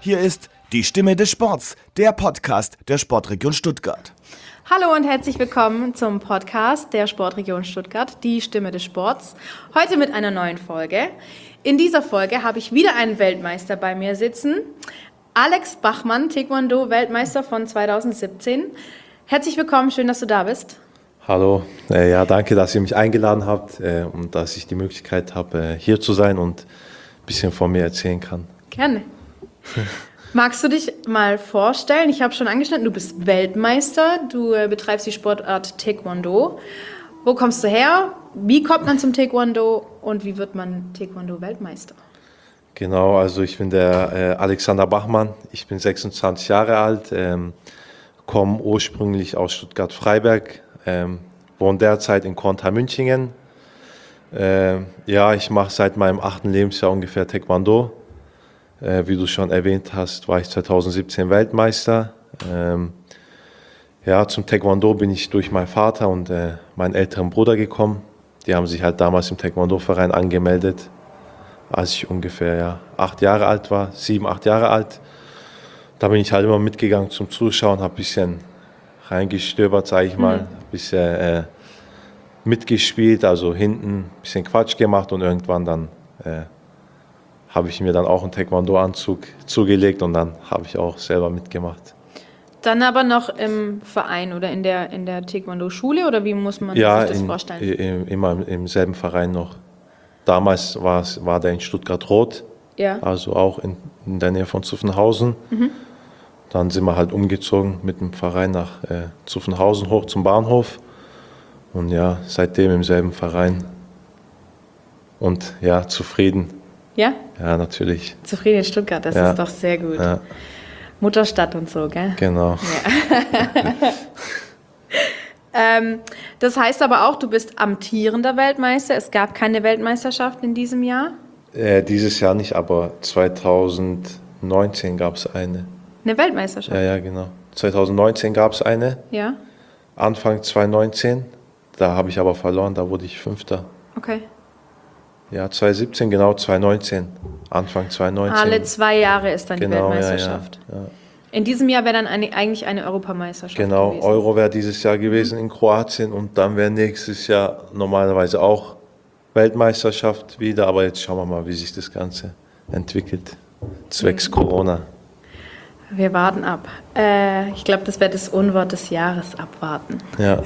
Hier ist die Stimme des Sports, der Podcast der Sportregion Stuttgart. Hallo und herzlich willkommen zum Podcast der Sportregion Stuttgart, die Stimme des Sports. Heute mit einer neuen Folge. In dieser Folge habe ich wieder einen Weltmeister bei mir sitzen. Alex Bachmann, Taekwondo-Weltmeister von 2017. Herzlich willkommen, schön, dass du da bist. Hallo, ja, danke, dass ihr mich eingeladen habt und dass ich die Möglichkeit habe, hier zu sein und ein bisschen von mir erzählen kann. Gerne. Magst du dich mal vorstellen? Ich habe schon angeschnitten, du bist Weltmeister, du betreibst die Sportart Taekwondo. Wo kommst du her? Wie kommt man zum Taekwondo und wie wird man Taekwondo-Weltmeister? Genau, also ich bin der Alexander Bachmann, ich bin 26 Jahre alt, komme ursprünglich aus Stuttgart-Freiberg, wohne derzeit in Korntal-Münchingen. Ja, ich mache seit meinem 8. Lebensjahr ungefähr Taekwondo. Wie du schon erwähnt hast, war ich 2017 Weltmeister. Ja, zum Taekwondo bin ich durch meinen Vater und meinen älteren Bruder gekommen. Die haben sich halt damals im Taekwondo-Verein angemeldet, als ich ungefähr 8 Jahre alt war, 7, 8 Jahre alt. Da bin ich halt immer mitgegangen zum Zuschauen, habe ein bisschen reingestöbert, sage ich mal, ein bisschen mitgespielt, also hinten ein bisschen Quatsch gemacht und irgendwann dann habe ich mir dann auch einen Taekwondo-Anzug zugelegt und dann habe ich auch selber mitgemacht. Dann aber noch im Verein oder in der Taekwondo-Schule oder wie muss man sich das vorstellen? Immer im selben Verein noch. Damals war der in Stuttgart-Rot, Ja. also auch in der Nähe von Zuffenhausen. Dann sind wir halt umgezogen mit dem Verein nach Zuffenhausen hoch zum Bahnhof und ja, seitdem im selben Verein und ja, zufrieden. Ja? Ja, natürlich. Zufrieden in Stuttgart, das Ja. ist doch sehr gut. Ja, Mutterstadt und so, gell? genau. Das heißt aber auch, du bist amtierender Weltmeister. Es gab keine Weltmeisterschaft in diesem Jahr. Dieses Jahr nicht, aber 2019 gab es eine. Eine Weltmeisterschaft? Ja, genau. 2019 gab es eine, Ja? Anfang 2019. Da habe ich aber verloren, da wurde ich Fünfter. Okay. Ja, 2017, genau, 2019. Anfang 2019. Alle 2 Jahre ist dann die Genau, Weltmeisterschaft. Ja. In diesem Jahr wäre dann eigentlich eine Europameisterschaft Genau, gewesen. Euro wäre dieses Jahr gewesen in Kroatien und dann wäre nächstes Jahr normalerweise auch Weltmeisterschaft wieder. Aber jetzt schauen wir mal, wie sich das Ganze entwickelt, zwecks Corona. Wir warten ab. Ich glaube, das wäre das Unwort des Jahres, abwarten. Ja.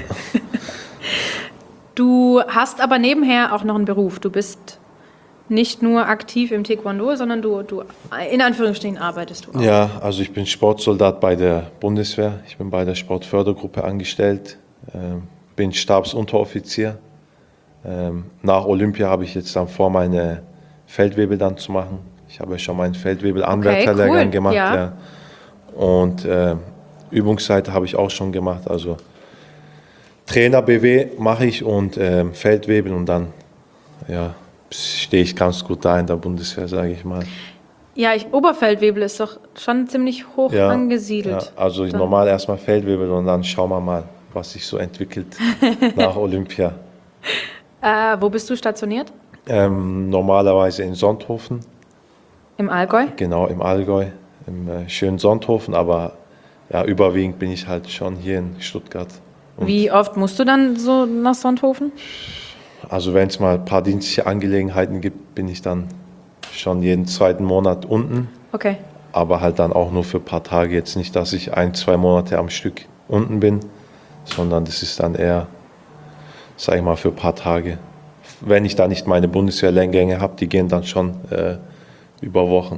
Du hast aber nebenher auch noch einen Beruf. Du bist nicht nur aktiv im Taekwondo, sondern du in Anführungsstrichen arbeitest du auch. Ja, also ich bin Sportsoldat bei der Bundeswehr. Ich bin bei der Sportfördergruppe angestellt, bin Stabsunteroffizier. Nach Olympia habe ich jetzt dann vor, meine Feldwebel dann zu machen. Ich habe ja schon meinen Feldwebel-Anwärterlehrgang cool. gemacht. Ja. Ja. Und Übungsseite habe ich auch schon gemacht. Also Trainer BW mache ich und Feldwebel und dann ja, stehe ich ganz gut da in der Bundeswehr, sage ich mal. Ja, Oberfeldwebel ist doch schon ziemlich hoch Ja, angesiedelt. Ja, also normal erstmal Feldwebel und dann schauen wir mal, was sich so entwickelt nach Olympia. Wo bist du stationiert? Normalerweise in Sonthofen, Im Allgäu? genau im Allgäu, im schönen Sonthofen, aber ja, überwiegend bin ich halt schon hier in Stuttgart. Und Wie oft musst du dann so nach Sonthofen? also wenn es mal ein paar dienstliche Angelegenheiten gibt, bin ich dann schon jeden 2. Monat unten, Okay. aber halt dann auch nur für ein paar Tage. Jetzt nicht, dass ich 1, 2 Monate am Stück unten bin, sondern das ist dann eher, sag ich mal, für ein paar Tage. Wenn ich da nicht meine Bundeswehrlehrgänge habe, die gehen dann schon über Wochen.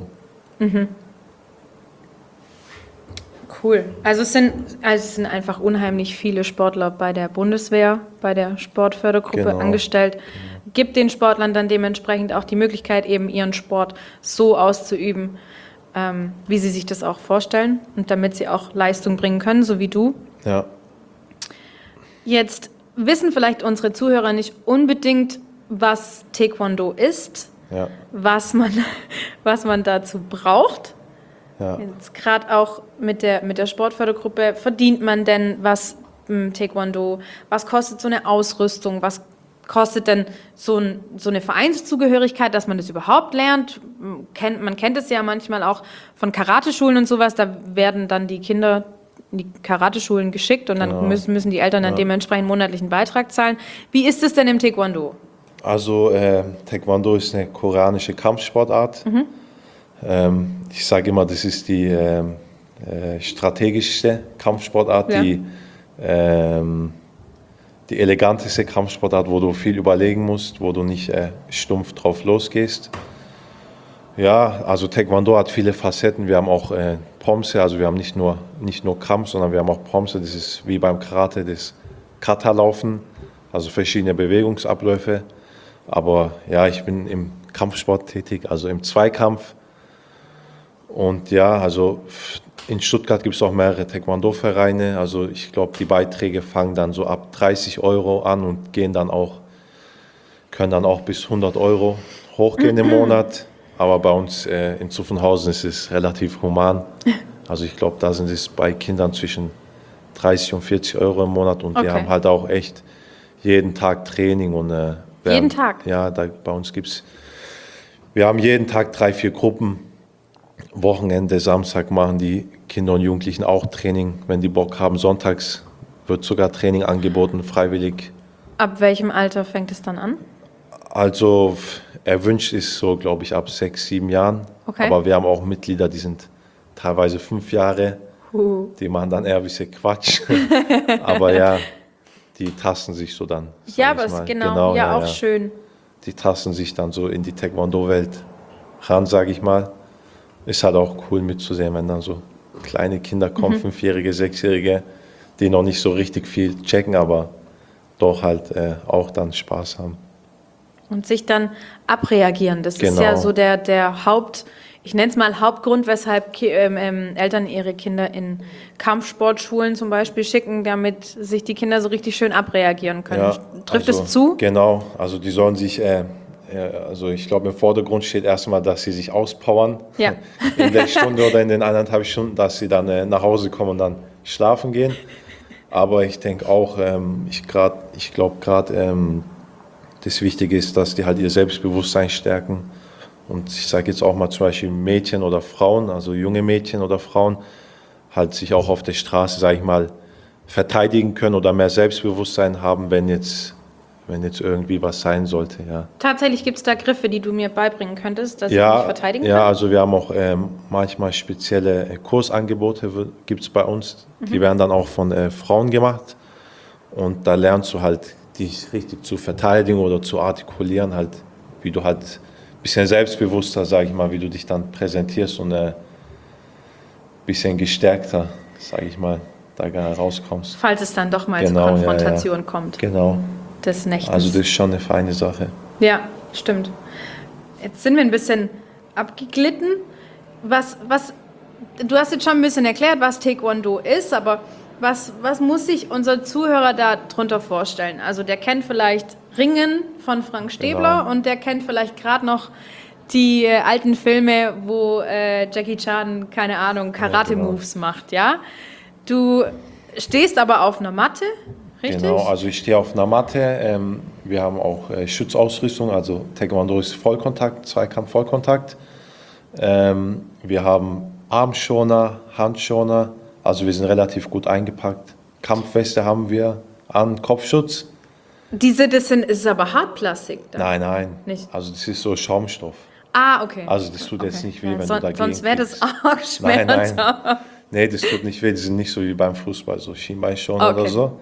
Cool. Also es sind einfach unheimlich viele Sportler bei der Bundeswehr, bei der Sportfördergruppe Genau. angestellt. Gibt den Sportlern dann dementsprechend auch die Möglichkeit, eben ihren Sport so auszuüben, wie sie sich das auch vorstellen und damit sie auch Leistung bringen können, so wie du. Ja. Jetzt wissen vielleicht unsere Zuhörer nicht unbedingt, was Taekwondo ist, Ja. was man dazu braucht. Ja. Jetzt gerade auch mit der Sportfördergruppe, verdient man denn was im Taekwondo? Was kostet so eine Ausrüstung? Was kostet denn so eine Vereinszugehörigkeit, dass man das überhaupt lernt? Man kennt es ja manchmal auch von Karateschulen und sowas, da werden dann die Kinder in die Karateschulen geschickt und dann müssen die Eltern dann dementsprechend monatlichen Beitrag zahlen. Wie ist es denn im Taekwondo? Also Taekwondo ist eine koreanische Kampfsportart. Ich sage immer, das ist die strategischste Kampfsportart, die eleganteste Kampfsportart, wo du viel überlegen musst, wo du nicht stumpf drauf losgehst. Ja, also Taekwondo hat viele Facetten. Wir haben auch Pomse, also wir haben nicht nur Kampf, sondern wir haben auch Pomse. Das ist wie beim Karate das Kata-Laufen, also verschiedene Bewegungsabläufe. Aber ja, ich bin im Kampfsport tätig, also im Zweikampf. Und ja, also in Stuttgart gibt es auch mehrere Taekwondo-Vereine. Also ich glaube, die Beiträge fangen dann so ab 30 € an und können dann auch bis 100 € hochgehen im Monat. Aber bei uns in Zuffenhausen ist es relativ human. Also ich glaube, da sind es bei Kindern zwischen 30 und 40 € im Monat. Und wir haben halt auch echt jeden Tag Training. Und, jeden Tag? Ja, bei uns wir haben jeden Tag 3, 4 Gruppen. Wochenende, Samstag machen die Kinder und Jugendlichen auch Training, wenn die Bock haben. Sonntags wird sogar Training angeboten, freiwillig. Ab welchem Alter fängt es dann an? Also erwünscht ist so, glaube ich, ab 6, 7 Jahren. Okay. Aber wir haben auch Mitglieder, die sind teilweise 5 Jahre. Die machen dann eher ein bisschen Quatsch. Aber ja, die tasten sich so dann. Ja, aber ist genau auch schön. Die tasten sich dann so in die Taekwondo-Welt ran, sage ich mal. Ist halt auch cool mitzusehen, wenn dann so kleine Kinder kommen, 5-Jährige, 6-Jährige, die noch nicht so richtig viel checken, aber doch halt auch dann Spaß haben. Und sich dann abreagieren, das ist ja so der ich nenne es mal Hauptgrund, weshalb Eltern ihre Kinder in Kampfsportschulen zum Beispiel schicken, damit sich die Kinder so richtig schön abreagieren können. Ja, Trifft es zu? Genau, also die sollen sich... Also ich glaube, im Vordergrund steht erstmal, dass sie sich auspowern in der Stunde oder in den 1,5 Stunden, dass sie dann nach Hause kommen und dann schlafen gehen. Aber ich denke auch, ich glaube gerade, das Wichtige ist, dass die halt ihr Selbstbewusstsein stärken. Und ich sage jetzt auch mal zum Beispiel Mädchen oder Frauen, also junge Mädchen oder Frauen, halt sich auch auf der Straße, sage ich mal, verteidigen können oder mehr Selbstbewusstsein haben, wenn jetzt irgendwie was sein sollte, ja. Tatsächlich gibt es da Griffe, die du mir beibringen könntest, dass ich mich verteidigen kann? Ja, also wir haben auch manchmal spezielle Kursangebote, gibt es bei uns. Die werden dann auch von Frauen gemacht. Und da lernst du halt, dich richtig zu verteidigen oder zu artikulieren, halt, wie du halt ein bisschen selbstbewusster, sage ich mal, wie du dich dann präsentierst und ein bisschen gestärkter, sage ich mal, da rauskommst. Falls es dann doch mal zur Konfrontation kommt. Genau. Des Nächtens. Also das ist schon eine feine Sache. Ja, stimmt. Jetzt sind wir ein bisschen abgeglitten. Du hast jetzt schon ein bisschen erklärt, was Taekwondo ist, aber was muss sich unser Zuhörer da drunter vorstellen? Also der kennt vielleicht Ringen von Frank Stäbler und der kennt vielleicht gerade noch die alten Filme, wo Jackie Chan, keine Ahnung, Karate-Moves macht, ja? Du stehst aber auf einer Matte. Richtig? Genau, also ich stehe auf einer Matte. Wir haben auch Schutzausrüstung, also Taekwondo ist Vollkontakt, Zweikampf Vollkontakt. Wir haben Armschoner, Handschoner, also wir sind relativ gut eingepackt. Kampfweste haben wir an, Kopfschutz. Ist aber Hartplastik? Dann? Nein, nicht. Also das ist so Schaumstoff. Ah, okay. Also das tut jetzt nicht weh, wenn du dagegen sonst wäre das auch schmerzhaft. Nein. Nee, das tut nicht weh, die sind nicht so wie beim Fußball, so Schienbeinschoner oder so.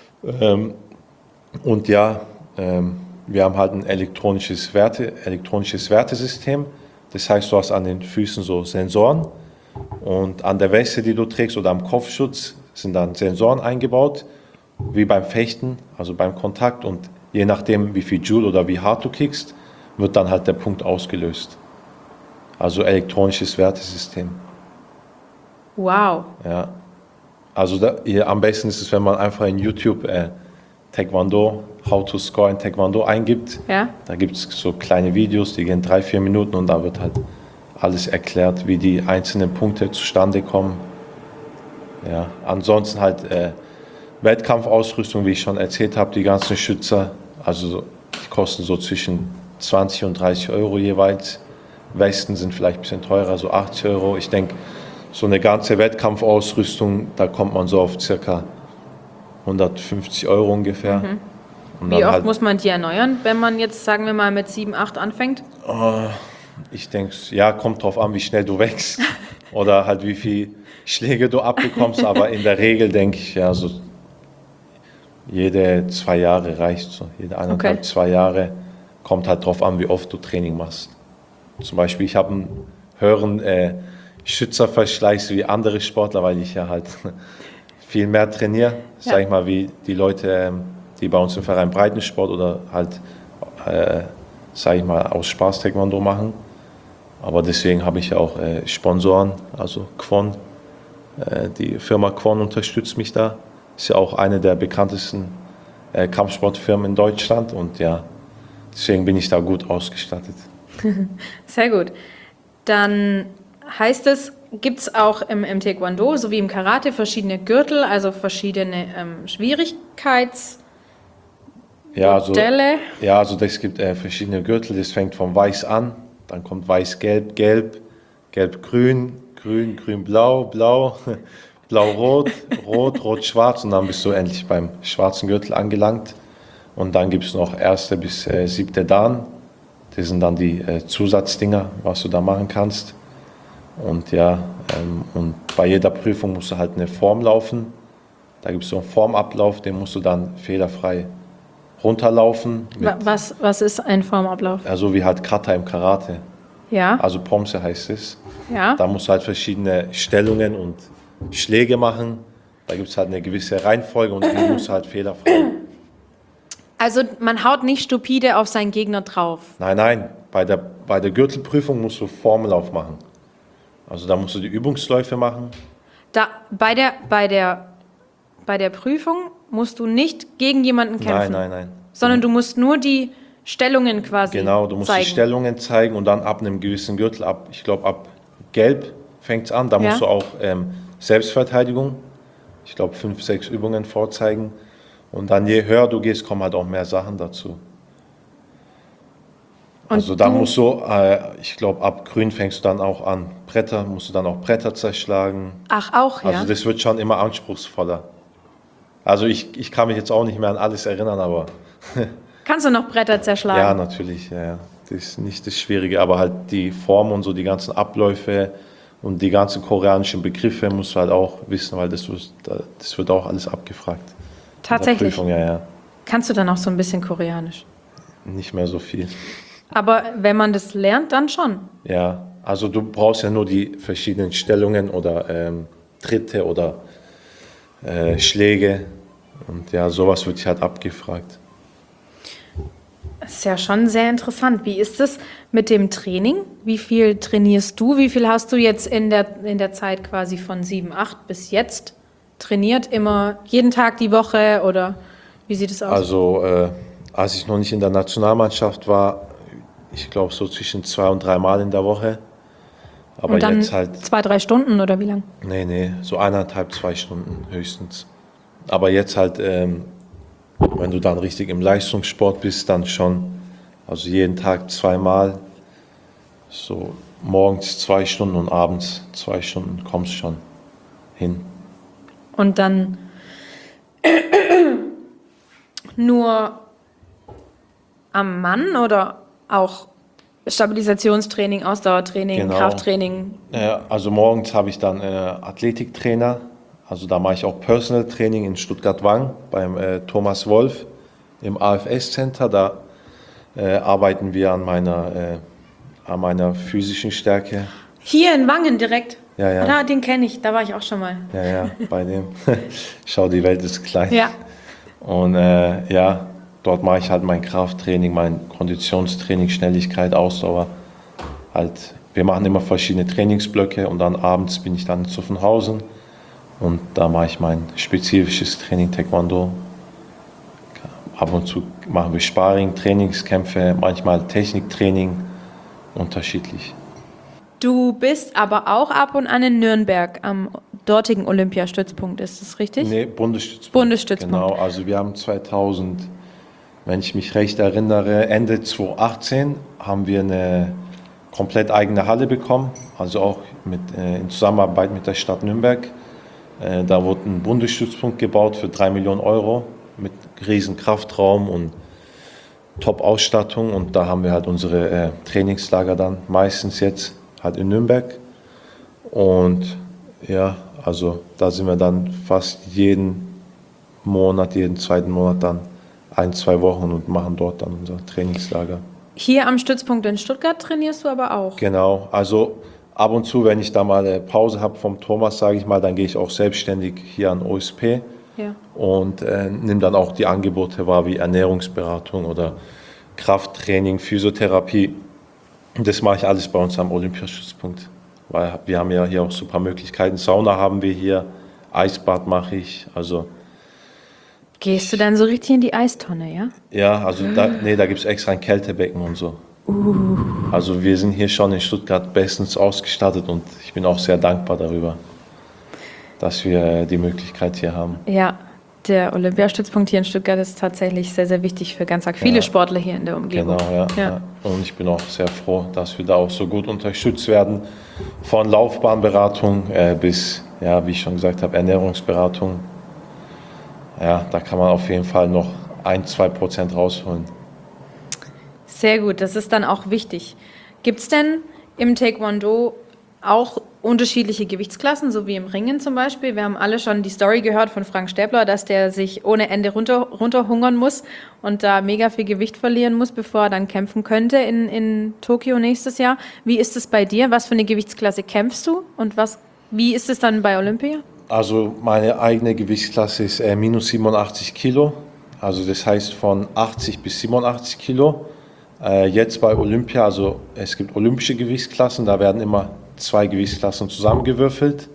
Und ja, wir haben halt ein elektronisches Wertesystem. Das heißt, du hast an den Füßen so Sensoren und an der Weste, die du trägst oder am Kopfschutz sind dann Sensoren eingebaut, wie beim Fechten, also beim Kontakt. Und je nachdem, wie viel Joule oder wie hart du kickst, wird dann halt der Punkt ausgelöst. Also elektronisches Wertesystem. Wow. Ja. Also am besten ist es, wenn man einfach in YouTube Taekwondo, How to Score in Taekwondo eingibt. Ja. Da gibt es so kleine Videos, die gehen 3-4 Minuten und da wird halt alles erklärt, wie die einzelnen Punkte zustande kommen. Ja. Ansonsten halt Wettkampfausrüstung, wie ich schon erzählt habe, die ganzen Schützer, Also die kosten so zwischen 20 und 30 Euro jeweils. Westen sind vielleicht ein bisschen teurer, so 80 Euro. Ich denke, so eine ganze Wettkampfausrüstung, da kommt man so auf circa 150 Euro ungefähr. Und Wie dann oft muss man die erneuern, wenn man jetzt, sagen wir mal, mit 7, 8 anfängt? Ich denke, ja, kommt drauf an, wie schnell du wächst oder halt wie viel Schläge du abbekommst. Aber in der Regel denke ich, ja, so jede 2 Jahre reicht so. Jede 1,5, 2 Jahre. Kommt halt drauf an, wie oft du Training machst. Zum Beispiel, ich habe einen höheren Schützerverschleiß wie andere Sportler, weil ich ja halt viel mehr trainiere. Ja. Sag ich mal, wie die Leute, die bei uns im Verein Breitensport oder halt, sag ich mal, aus Spaß Taekwondo machen. Aber deswegen habe ich ja auch Sponsoren, also Kwon. Die Firma Kwon unterstützt mich da. Ist ja auch eine der bekanntesten Kampfsportfirmen in Deutschland und ja, deswegen bin ich da gut ausgestattet. Sehr gut. Dann heißt es, gibt es auch im Taekwondo, so wie im Karate, verschiedene Gürtel, also verschiedene Schwierigkeitsmodelle? Ja, also das gibt verschiedene Gürtel. Das fängt von Weiß an, dann kommt Weiß-Gelb, Gelb, Gelb-Grün, Grün, Grün-Blau, Blau, Blau-Rot, Rot, Rot-Schwarz und dann bist du endlich beim schwarzen Gürtel angelangt. Und dann gibt es noch 1. bis 7. Dan. Das sind dann die Zusatzdinger, was du da machen kannst. Und ja, und bei jeder Prüfung musst du halt eine Form laufen. Da gibt es so einen Formablauf, den musst du dann fehlerfrei runterlaufen. Was ist ein Formablauf? Also wie halt Kata im Karate. Ja. Also Pomse heißt es. Ja. Da musst du halt verschiedene Stellungen und Schläge machen. Da gibt es halt eine gewisse Reihenfolge und die musst du halt fehlerfrei. Also man haut nicht stupide auf seinen Gegner drauf. Nein, bei der Gürtelprüfung musst du Formellauf machen. Also da musst du die Übungsläufe machen. Bei der Prüfung musst du nicht gegen jemanden kämpfen. Nein. Sondern du musst nur die Stellungen quasi zeigen. Genau, du musst die Stellungen zeigen und dann ab einem gewissen Gürtel, ich glaube ab Gelb fängt es an, da musst du auch Selbstverteidigung, ich glaube 5, 6 Übungen vorzeigen. Und dann je höher du gehst, kommen halt auch mehr Sachen dazu. Und also da musst du, ich glaube ab Grün fängst du dann auch an, musst du dann auch Bretter zerschlagen. Ach, auch, ja? Also das wird schon immer anspruchsvoller. Also ich kann mich jetzt auch nicht mehr an alles erinnern, aber... Kannst du noch Bretter zerschlagen? Ja, natürlich, ja. Das ist nicht das Schwierige, aber halt die Form und so, die ganzen Abläufe und die ganzen koreanischen Begriffe musst du halt auch wissen, weil das wird auch alles abgefragt. Tatsächlich? Prüfung, ja. Kannst du dann auch so ein bisschen Koreanisch? Nicht mehr so viel. Aber wenn man das lernt, dann schon? Ja, also du brauchst ja nur die verschiedenen Stellungen oder Tritte oder Schläge und ja, sowas wird dich halt abgefragt. Das ist ja schon sehr interessant. Wie ist es mit dem Training? Wie viel trainierst du? Wie viel hast du jetzt in der Zeit quasi von 7, 8 bis jetzt trainiert? Immer jeden Tag die Woche oder wie sieht es aus? Also als ich noch nicht in der Nationalmannschaft war, ich glaube so zwischen 2 und 3 Mal in der Woche. Aber und dann jetzt halt 2, 3 Stunden oder wie lang? Nee, so 1,5, 2 Stunden höchstens. Aber jetzt halt, wenn du dann richtig im Leistungssport bist, dann schon, also jeden Tag 2 Mal, so morgens 2 Stunden und abends 2 Stunden kommst schon hin. Und dann nur am Mann oder auch Stabilisationstraining, Ausdauertraining, Genau. Krafttraining? Also morgens habe ich dann Athletiktrainer, also da mache ich auch Personal Training in Stuttgart-Wang beim Thomas Wolf im AFS-Center. Da arbeiten wir an meiner physischen Stärke. Hier in Wangen direkt? Ja. Da, den kenne ich, da war ich auch schon mal. Ja, bei dem. Schau, die Welt ist klein. Ja. Und dort mache ich halt mein Krafttraining, mein Konditionstraining, Schnelligkeit, Ausdauer. Halt, wir machen immer verschiedene Trainingsblöcke und dann abends bin ich dann in Zuffenhausen und da mache ich mein spezifisches Training Taekwondo. Ab und zu machen wir Sparring, Trainingskämpfe, manchmal Techniktraining, unterschiedlich. Du bist aber auch ab und an in Nürnberg am dortigen Olympiastützpunkt, ist das richtig? Nee, Bundesstützpunkt. Bundesstützpunkt. Genau, also wir haben 2017 wenn ich mich recht erinnere, Ende 2018 haben wir eine komplett eigene Halle bekommen, also auch in Zusammenarbeit mit der Stadt Nürnberg. Da wurde ein Bundesstützpunkt gebaut für 3 Millionen Euro mit riesen Kraftraum und Top-Ausstattung. Und da haben wir halt unsere Trainingslager dann meistens jetzt halt in Nürnberg. Und ja, also da sind wir dann fast jeden zweiten Monat dann 1-2 Wochen und machen dort dann unser Trainingslager. Hier am Stützpunkt in Stuttgart trainierst du aber auch? Genau, also ab und zu, wenn ich da mal eine Pause habe vom Thomas, sage ich mal, dann gehe ich auch selbstständig hier an OSP und nehme dann auch die Angebote wahr, wie Ernährungsberatung oder Krafttraining, Physiotherapie. Das mache ich alles bei uns am Olympiastützpunkt, weil wir haben ja hier auch super Möglichkeiten. Sauna haben wir hier, Eisbad mache ich, also... Gehst du dann so richtig in die Eistonne, ja? Ja, also da gibt es extra ein Kältebecken und so. Also wir sind hier schon in Stuttgart bestens ausgestattet und ich bin auch sehr dankbar darüber, dass wir die Möglichkeit hier haben. Ja, der Olympiastützpunkt hier in Stuttgart ist tatsächlich sehr, sehr wichtig für ganz viele Sportler hier in der Umgebung. Genau, ja. Und ich bin auch sehr froh, dass wir da auch so gut unterstützt werden. Von Laufbahnberatung bis, ja, wie ich schon gesagt habe, Ernährungsberatung. Ja, da kann man auf jeden Fall noch 1-2% rausholen. Sehr gut, das ist dann auch wichtig. Gibt es denn im Taekwondo auch unterschiedliche Gewichtsklassen, so wie im Ringen zum Beispiel? Wir haben alle schon die Story gehört von Frank Stäbler, dass der sich ohne Ende runterhungern muss und da mega viel Gewicht verlieren muss, bevor er dann kämpfen könnte in Tokio nächstes Jahr. Wie ist es bei dir? Was für eine Gewichtsklasse kämpfst du und wie ist es dann bei Olympia? Also meine eigene Gewichtsklasse ist minus 87 Kilo. Also das heißt von 80 bis 87 Kilo. Jetzt bei Olympia, also es gibt olympische Gewichtsklassen, da werden immer 2 Gewichtsklassen zusammengewürfelt.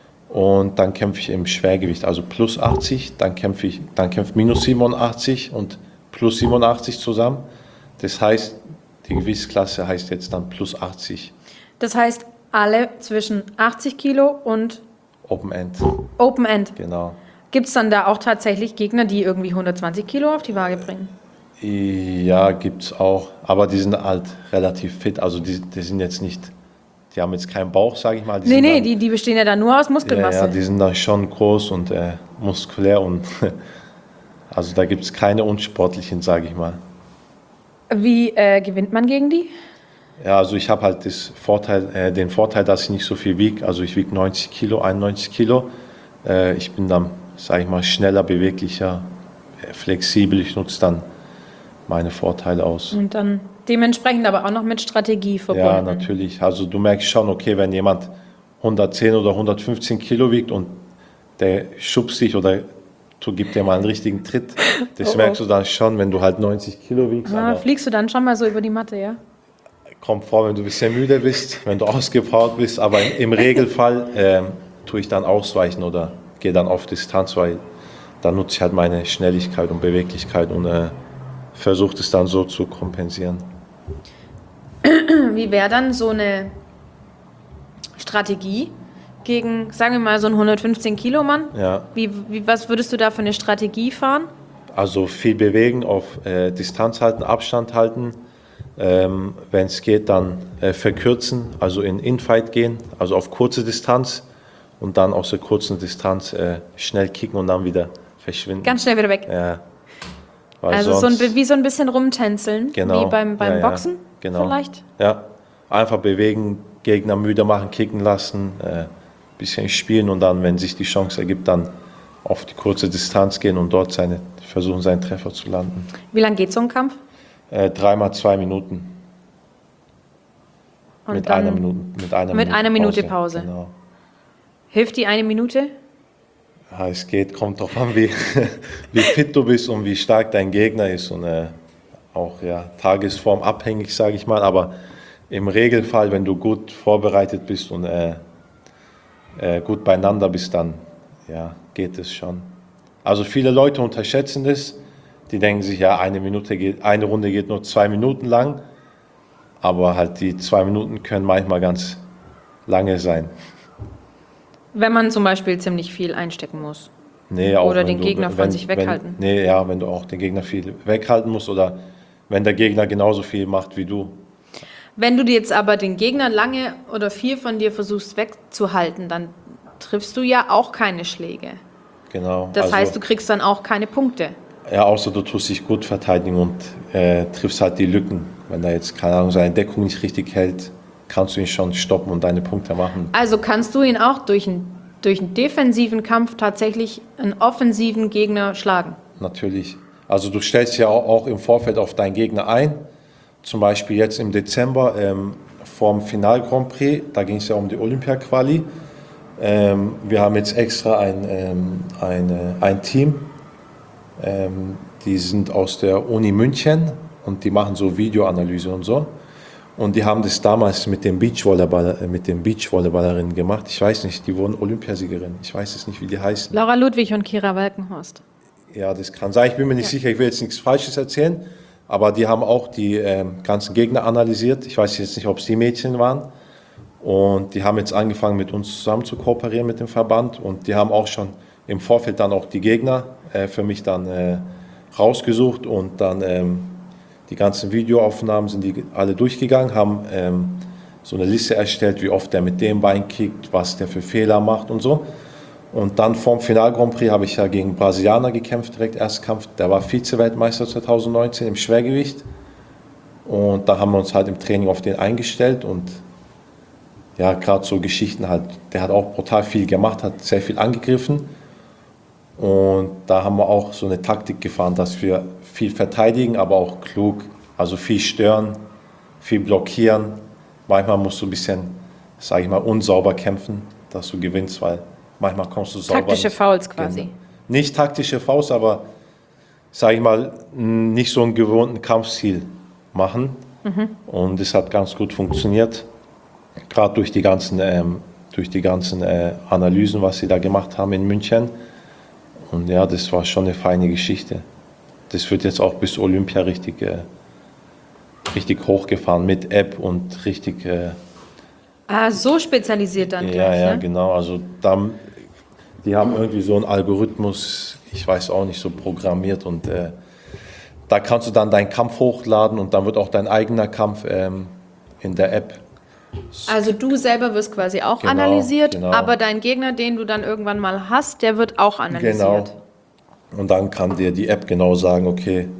Und dann kämpfe ich im Schwergewicht, also plus 80, dann kämpft minus 87 und plus 87 zusammen. Das heißt, die Gewichtsklasse heißt jetzt dann plus 80. Das heißt, alle zwischen 80 Kilo und Open End. Open End. Genau. Gibt es dann da auch tatsächlich Gegner, die irgendwie 120 Kilo auf die Waage bringen? Ja, gibt es auch. Aber die sind halt relativ fit. Also die sind jetzt nicht, die haben jetzt keinen Bauch, sage ich mal. Die bestehen ja dann nur aus Muskelmasse. Ja, die sind dann schon groß und muskulär. Und also da gibt es keine unsportlichen, sage ich mal. Wie gewinnt man gegen die? Ja, also ich habe halt den Vorteil, dass ich nicht so viel wiege. Also ich wiege 90 Kilo, 91 Kilo. Ich bin dann, sage ich mal, schneller, beweglicher, flexibel. Ich nutze dann meine Vorteile aus. Und dann dementsprechend aber auch noch mit Strategie verbunden. Ja, natürlich. Also du merkst schon, okay, wenn jemand 110 oder 115 Kilo wiegt und der schubst dich oder gibt dir mal einen richtigen Tritt, das merkst du dann schon, wenn du halt 90 Kilo wiegst. Fliegst du dann schon mal so über die Matte, ja? Kommt vor, wenn du ein bisschen müde bist, wenn du ausgepowert bist, aber im Regelfall tue ich dann ausweichen oder gehe dann auf Distanz, weil dann nutze ich halt meine Schnelligkeit und Beweglichkeit und versuche es dann so zu kompensieren. Wie wäre dann so eine Strategie gegen, sagen wir mal, so einen 115-Kilo-Mann? Ja. Was würdest du da für eine Strategie fahren? Also viel bewegen, auf Distanz halten, Abstand halten. Wenn es geht, dann verkürzen, also in Infight gehen, also auf kurze Distanz und dann aus der kurzen Distanz schnell kicken und dann wieder verschwinden. Ganz schnell wieder weg. Ja. Also wie so ein bisschen rumtänzeln, genau. Wie beim Boxen genau. vielleicht? Ja, einfach bewegen, Gegner müde machen, kicken lassen, bisschen spielen und dann, wenn sich die Chance ergibt, dann auf die kurze Distanz gehen und dort versuchen, seinen Treffer zu landen. Wie lange geht so ein Kampf? 3x2 Minuten. Und mit dann einer Minute Minute Pause. Genau. Hilft die eine Minute? Ja, es kommt darauf an, wie fit du bist und wie stark dein Gegner ist und auch Tagesform abhängig, sage ich mal. Aber im Regelfall, wenn du gut vorbereitet bist und gut beieinander bist, dann geht es schon. Also viele Leute unterschätzen das. Die denken sich, eine Runde geht nur 2 Minuten lang, aber halt die 2 Minuten können manchmal ganz lange sein. Wenn man zum Beispiel ziemlich viel einstecken muss. Nee, auch Oder wenn den du, Gegner von sich weghalten. Wenn du auch den Gegner viel weghalten musst oder wenn der Gegner genauso viel macht wie du. Wenn du jetzt aber den Gegner lange oder viel von dir versuchst wegzuhalten, dann triffst du ja auch keine Schläge. Genau. Das also, heißt, du kriegst dann auch keine Punkte. ja, außer du tust dich gut verteidigen und triffst halt die Lücken. Wenn er jetzt, keine Ahnung, seine Deckung nicht richtig hält, kannst du ihn schon stoppen und deine Punkte machen. Also kannst du ihn auch durch einen defensiven Kampf tatsächlich einen offensiven Gegner schlagen. Natürlich. Also du stellst ja auch im Vorfeld auf deinen Gegner ein. Zum Beispiel jetzt im Dezember vorm Final Grand Prix, da ging es ja um die Olympia-Quali. Wir haben jetzt extra ein Team, die sind aus der Uni München und die machen so Videoanalyse und so. Und die haben das damals mit den Beachvolleyballerinnen gemacht. Ich weiß nicht, die wurden Olympiasiegerin. Ich weiß es nicht, wie die heißen. Laura Ludwig und Kira Walkenhorst. Ja, das kann sein. Ich bin mir nicht sicher, ich will jetzt nichts Falsches erzählen. Aber die haben auch die ganzen Gegner analysiert. Ich weiß jetzt nicht, ob es die Mädchen waren. Und die haben jetzt angefangen, mit uns zusammen zu kooperieren mit dem Verband. Und die haben auch schon im Vorfeld dann auch die Gegner für mich dann rausgesucht. Und dann die ganzen Videoaufnahmen sind die alle durchgegangen, haben so eine Liste erstellt, wie oft der mit dem Bein kickt, was der für Fehler macht und so. Und dann vorm Final Grand Prix habe ich ja gegen Brasilianer gekämpft, direkt Erstkampf. Der war Vize-Weltmeister 2019 im Schwergewicht. Und da haben wir uns halt im Training auf den eingestellt und ja, gerade so Geschichten halt, der hat auch brutal viel gemacht, hat sehr viel angegriffen. Und da haben wir auch so eine Taktik gefahren, dass wir viel verteidigen, aber auch klug, also viel stören, viel blockieren. Manchmal musst du ein bisschen, sage ich mal, unsauber kämpfen, dass du gewinnst, weil manchmal kommst du sauber. Taktische Fouls quasi. Genau. Nicht taktische Fouls, aber, sage ich mal, nicht so einen gewohnten Kampfstil machen. Und das hat ganz gut funktioniert, gerade durch die ganzen Analysen, was sie da gemacht haben in München. Und ja, das war schon eine feine Geschichte. Das wird jetzt auch bis Olympia richtig hochgefahren mit App und richtig. So spezialisiert dann gleich, Ja, ne? genau. Also die haben irgendwie so einen Algorithmus, ich weiß auch nicht, so programmiert und da kannst du dann deinen Kampf hochladen und dann wird auch dein eigener Kampf in der App. Also du selber wirst quasi auch Genau, analysiert, genau. aber dein Gegner, den du dann irgendwann mal hast, der wird auch analysiert. Genau. Und dann kann dir die App genau sagen, okay,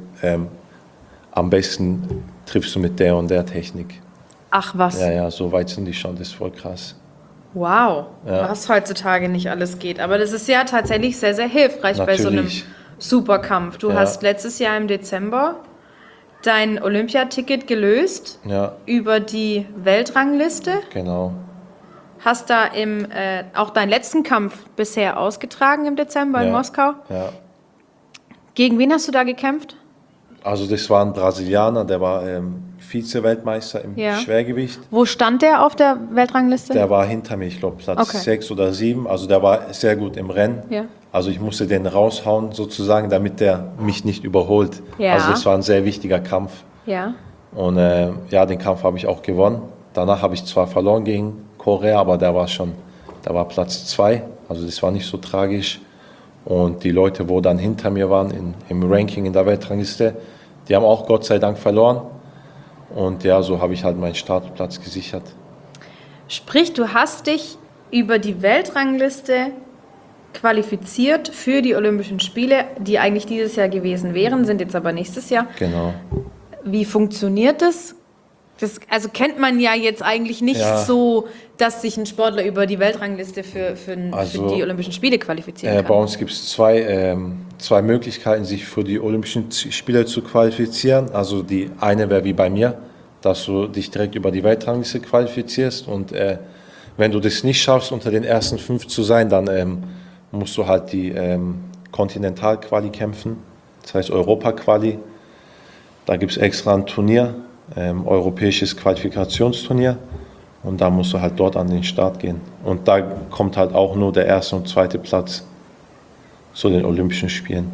am besten triffst du mit der und der Technik. Ach was, Ja, so weit sind die schon, das ist voll krass. wow, Ja. was heutzutage nicht alles geht. Aber das ist ja tatsächlich sehr, sehr hilfreich bei so einem Natürlich. Superkampf. Du Ja. hast letztes Jahr im Dezember dein Olympiaticket gelöst Ja, über die Weltrangliste. genau. Hast da auch deinen letzten Kampf bisher ausgetragen im Dezember in Ja. Moskau. Ja. Gegen wen hast du da gekämpft? Also das war ein Brasilianer, der war Vize-Weltmeister im Ja. Schwergewicht. Wo stand der auf der Weltrangliste? Der war hinter mir, ich glaube Platz Okay. 6 oder 7. Also der war sehr gut im Rennen. Ja. Also ich musste den raushauen sozusagen, damit der mich nicht überholt. Ja. Also das war ein sehr wichtiger Kampf. Ja. Und ja, den Kampf habe ich auch gewonnen. Danach habe ich zwar verloren gegen Korea, aber der war Platz 2. Also das war nicht so tragisch. Und die Leute, wo dann hinter mir waren im Ranking in der Weltrangliste, die haben auch Gott sei Dank verloren. Und ja, so habe ich halt meinen Startplatz gesichert. Sprich, du hast dich über die Weltrangliste qualifiziert für die Olympischen Spiele, die eigentlich dieses Jahr gewesen wären, sind jetzt aber nächstes Jahr. Genau. Wie funktioniert das? Also kennt man ja jetzt eigentlich nicht Ja. so, dass sich ein Sportler über die Weltrangliste für Also, die Olympischen Spiele qualifizieren Bei kann. uns gibt es zwei Möglichkeiten, sich für die Olympischen Spiele zu qualifizieren. Also die eine wäre wie bei mir, dass du dich direkt über die Weltrangliste qualifizierst. Und wenn du das nicht schaffst, unter den ersten 5 zu sein, dann musst du halt die Kontinentalquali kämpfen, das heißt Europaquali. Da gibt es extra ein Turnier, europäisches Qualifikationsturnier. Und da musst du halt dort an den Start gehen. Und da kommt halt auch nur der erste und zweite Platz zu den Olympischen Spielen.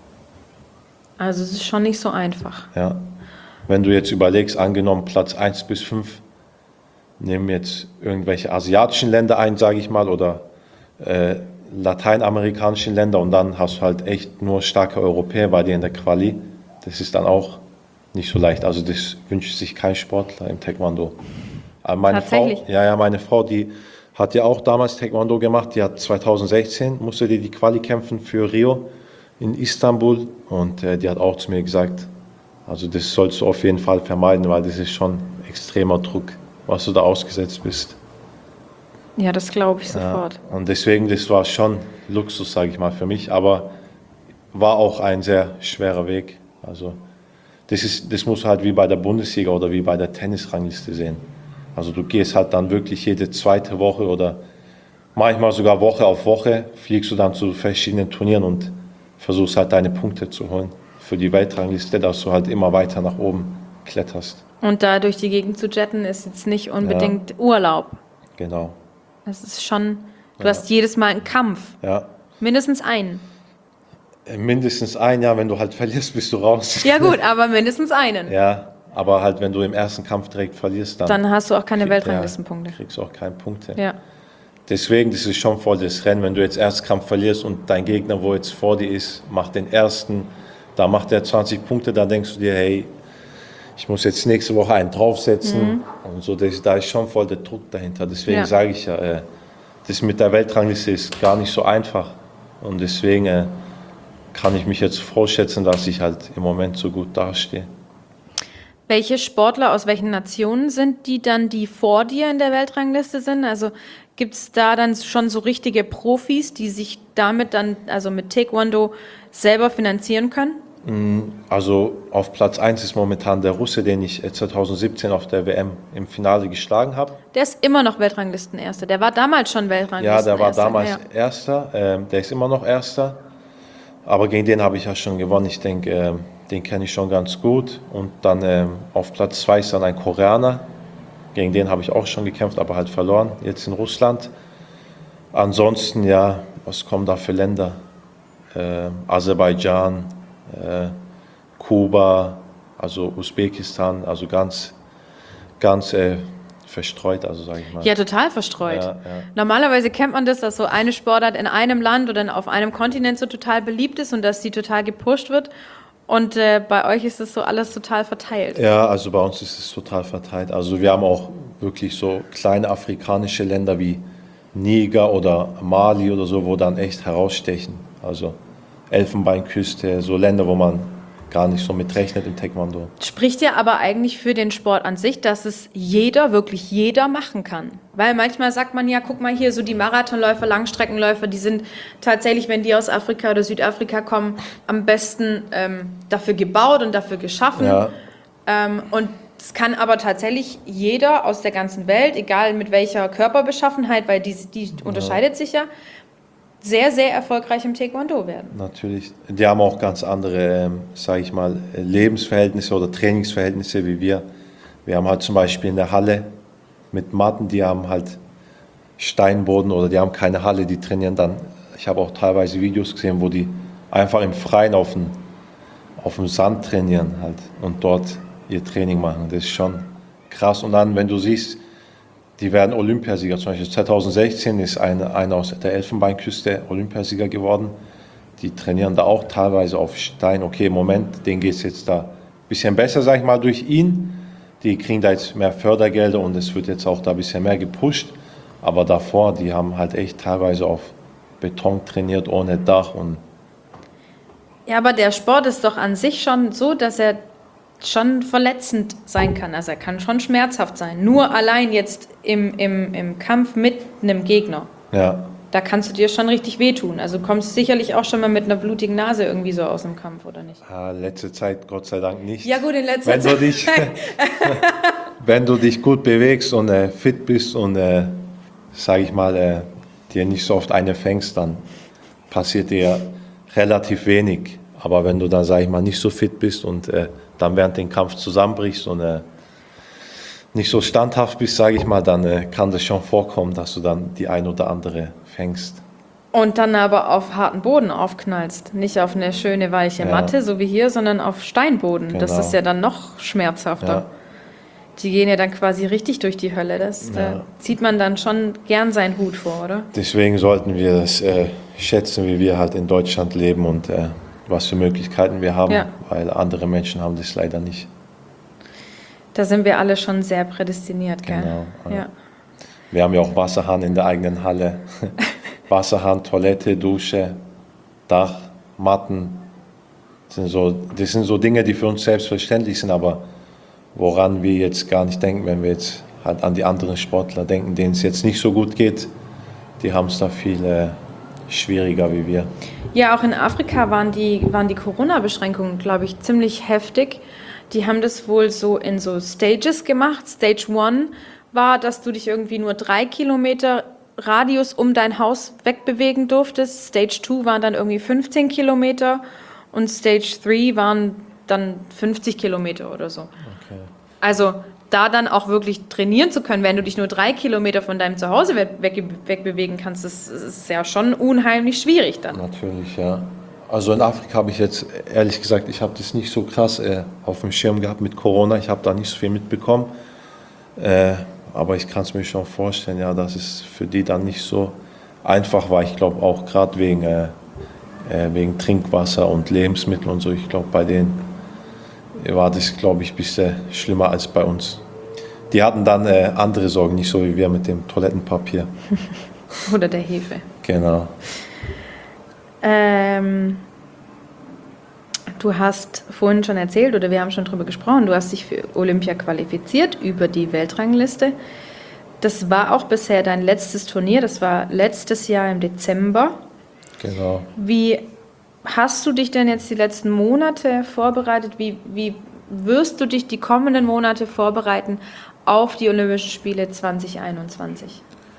Also es ist schon nicht so einfach. Ja. Wenn du jetzt überlegst, angenommen Platz 1 bis 5, nehmen jetzt irgendwelche asiatischen Länder ein, sage ich mal, oder lateinamerikanischen Länder und dann hast du halt echt nur starke Europäer bei dir in der Quali. Das ist dann auch nicht so leicht. Also das wünscht sich kein Sportler im Taekwondo. Aber Tatsächlich? Meine Frau, die hat ja auch damals Taekwondo gemacht. Die hat 2016, musste die Quali kämpfen für Rio in Istanbul. Und die hat auch zu mir gesagt, also das sollst du auf jeden Fall vermeiden, weil das ist schon extremer Druck, was du da ausgesetzt bist. Ja, das glaube ich sofort. Ja, und deswegen, das war schon Luxus, sage ich mal, für mich. Aber war auch ein sehr schwerer Weg. Also das musst du halt wie bei der Bundesliga oder wie bei der Tennisrangliste sehen. Also du gehst halt dann wirklich jede zweite Woche oder manchmal sogar Woche auf Woche, fliegst du dann zu verschiedenen Turnieren und versuchst halt deine Punkte zu holen für die Weltrangliste, dass du halt immer weiter nach oben kletterst. Und da durch die Gegend zu jetten ist jetzt nicht unbedingt Urlaub. Genau. Das ist schon, du hast jedes Mal einen Kampf. Ja. Mindestens einen. Mindestens ein Jahr, wenn du halt verlierst, bist du raus. Ja gut, aber mindestens einen. Ja, aber halt, wenn du im ersten Kampf direkt verlierst, dann Dann hast du auch keine Weltranglistenpunkte. kriegst du auch keine Punkte. Ja. Deswegen, das ist schon voll das Rennen, wenn du jetzt Erstkampf verlierst und dein Gegner, wo jetzt vor dir ist, macht den ersten, da macht er 20 Punkte, dann denkst du dir, hey, ich muss jetzt nächste Woche einen draufsetzen und so, da ist schon voll der Druck dahinter. Deswegen sage ich ja, das mit der Weltrangliste ist gar nicht so einfach und deswegen kann ich mich jetzt vorschätzen, dass ich halt im Moment so gut dastehe. Welche Sportler aus welchen Nationen sind die dann, die vor dir in der Weltrangliste sind? Also gibt es da dann schon so richtige Profis, die sich damit dann, also mit Taekwondo, selber finanzieren können? Also auf Platz 1 ist momentan der Russe, den ich 2017 auf der WM im Finale geschlagen habe. Der ist immer noch Weltranglistenerster. Der war damals schon Weltranglistenerster. Ja, der war damals Erster. Der ist immer noch Erster. Aber gegen den habe ich ja schon gewonnen. Ich denke, den kenne ich schon ganz gut. Und dann auf Platz 2 ist dann ein Koreaner. Gegen den habe ich auch schon gekämpft, aber halt verloren. Jetzt in Russland. Ansonsten, ja, was kommen da für Länder? Aserbaidschan, Kuba, also Usbekistan, also ganz verstreut, also sage ich mal. Ja, total verstreut. Ja. Normalerweise kennt man das, dass so eine Sportart in einem Land oder auf einem Kontinent so total beliebt ist und dass die total gepusht wird. Und bei euch ist das so alles total verteilt. Ja, also bei uns ist es total verteilt. Also wir haben auch wirklich so kleine afrikanische Länder wie Niger oder Mali oder so, wo dann echt herausstechen. Also Elfenbeinküste, so Länder, wo man gar nicht so mitrechnet im Taekwondo. Spricht ja aber eigentlich für den Sport an sich, dass es wirklich jeder machen kann. Weil manchmal sagt man ja, guck mal hier, so die Marathonläufer, Langstreckenläufer, die sind tatsächlich, wenn die aus Afrika oder Südafrika kommen, am besten dafür gebaut und dafür geschaffen. Ja. Und es kann aber tatsächlich jeder aus der ganzen Welt, egal mit welcher Körperbeschaffenheit, weil die unterscheidet sich ja, sehr, sehr erfolgreich im Taekwondo werden. Natürlich. Die haben auch ganz andere, sage ich mal, Lebensverhältnisse oder Trainingsverhältnisse wie wir. Wir haben halt zum Beispiel in der Halle mit Matten, die haben halt Steinboden oder die haben keine Halle, die trainieren dann. Ich habe auch teilweise Videos gesehen, wo die einfach im Freien auf dem Sand trainieren halt und dort ihr Training machen. Das ist schon krass. Und dann, wenn du siehst, die werden Olympiasieger. Zum Beispiel 2016 ist einer aus der Elfenbeinküste Olympiasieger geworden. Die trainieren da auch teilweise auf Stein. Okay, im Moment, denen geht es jetzt da ein bisschen besser, sag ich mal, durch ihn. Die kriegen da jetzt mehr Fördergelder und es wird jetzt auch da ein bisschen mehr gepusht. Aber davor, die haben halt echt teilweise auf Beton trainiert, ohne Dach. Ja, aber der Sport ist doch an sich schon so, dass er schon verletzend sein kann. Also er kann schon schmerzhaft sein. Nur allein jetzt im Kampf mit einem Gegner. Ja. Da kannst du dir schon richtig wehtun. Also du kommst sicherlich auch schon mal mit einer blutigen Nase irgendwie so aus dem Kampf, oder nicht? Letzte Zeit Gott sei Dank nicht. Ja gut, in letzter Zeit. Wenn du dich gut bewegst und fit bist und, sage ich mal, dir nicht so oft eine fängst, dann passiert dir relativ wenig. Aber wenn du dann, sage ich mal, nicht so fit bist und dann während dem Kampf zusammenbrichst und nicht so standhaft bist, sage ich mal, dann kann das schon vorkommen, dass du dann die ein oder andere fängst. Und dann aber auf harten Boden aufknallst. Nicht auf eine schöne, weiche Matte, so wie hier, sondern auf Steinboden. Genau. Das ist ja dann noch schmerzhafter. Die gehen ja dann quasi richtig durch die Hölle. Da zieht man dann schon gern seinen Hut vor, oder? Deswegen sollten wir es schätzen, wie wir halt in Deutschland leben und was für Möglichkeiten wir haben, weil andere Menschen haben das leider nicht. Da sind wir alle schon sehr prädestiniert, gell? Genau. Ja. Wir haben ja auch Wasserhahn in der eigenen Halle. Wasserhahn, Toilette, Dusche, Dach, Matten. Das sind so Dinge, die für uns selbstverständlich sind, aber woran wir jetzt gar nicht denken, wenn wir jetzt halt an die anderen Sportler denken, denen es jetzt nicht so gut geht. Die haben es da viel schwieriger wie wir. Ja, auch in Afrika waren die Corona-Beschränkungen, glaube ich, ziemlich heftig. Die haben das wohl so in so Stages gemacht. Stage 1 war, dass du dich irgendwie nur 3 Kilometer Radius um dein Haus wegbewegen durftest. Stage 2 waren dann irgendwie 15 Kilometer und Stage 3 waren dann 50 Kilometer oder so. Okay. Also da dann auch wirklich trainieren zu können, wenn du dich nur 3 Kilometer von deinem Zuhause wegbewegen kannst, das ist ja schon unheimlich schwierig dann. Natürlich, ja. Also in Afrika habe ich jetzt, ehrlich gesagt, ich habe das nicht so krass auf dem Schirm gehabt mit Corona. Ich habe da nicht so viel mitbekommen. Aber ich kann es mir schon vorstellen, ja, dass es für die dann nicht so einfach war. Ich glaube auch gerade wegen Trinkwasser und Lebensmitteln und so. Ich glaube, bei denen war das, glaube ich, ein bisschen schlimmer als bei uns. Die hatten dann andere Sorgen, nicht so wie wir mit dem Toilettenpapier. Oder der Hefe. Genau. Du hast vorhin schon erzählt, oder wir haben schon darüber gesprochen, du hast dich für Olympia qualifiziert über die Weltrangliste. Das war auch bisher dein letztes Turnier, das war letztes Jahr im Dezember. Genau. Wie hast du dich denn jetzt die letzten Monate vorbereitet? Wie wirst du dich die kommenden Monate vorbereiten auf die Olympischen Spiele 2021?